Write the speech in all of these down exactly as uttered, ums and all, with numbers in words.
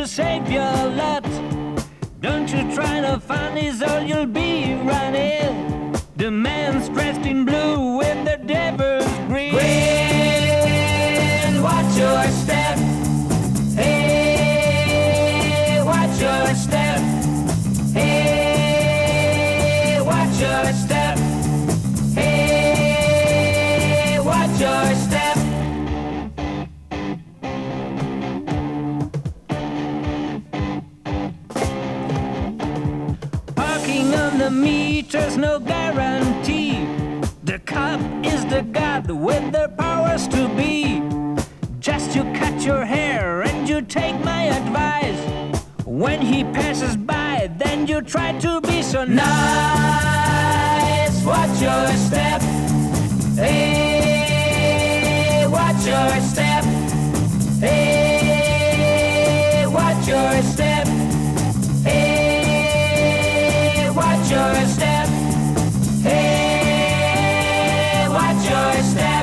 save your lot. Don't you try to find his all, you'll be running. The man's dressed in blue with the devil's grin. Grin, watch your step. Hey, watch your step. Hey, watch your step. Hey, watch your step. Parking on the meters, no guarantee. The cop is the god with the powers to be. Just you cut your hair and you take my advice. When he passes by, then you try to be so nice. Watch your step. Hey, watch your step. Hey, watch your step. Hey, watch your step. Hey, watch your step.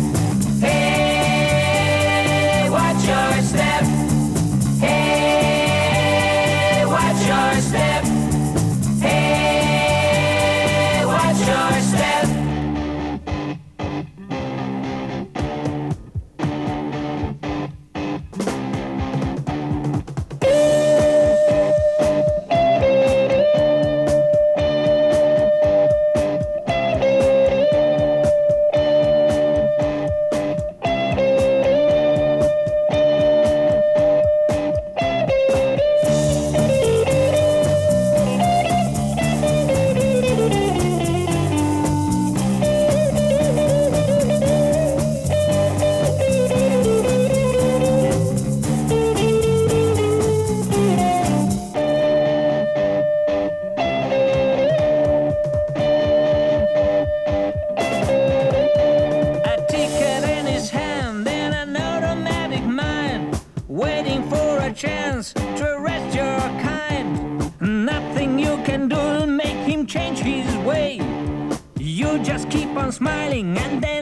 Hey, watch your step. Hey, watch your step. Hey, watch your step. Waiting for a chance to arrest your kind. Nothing you can do to make him change his way. You just keep on smiling and then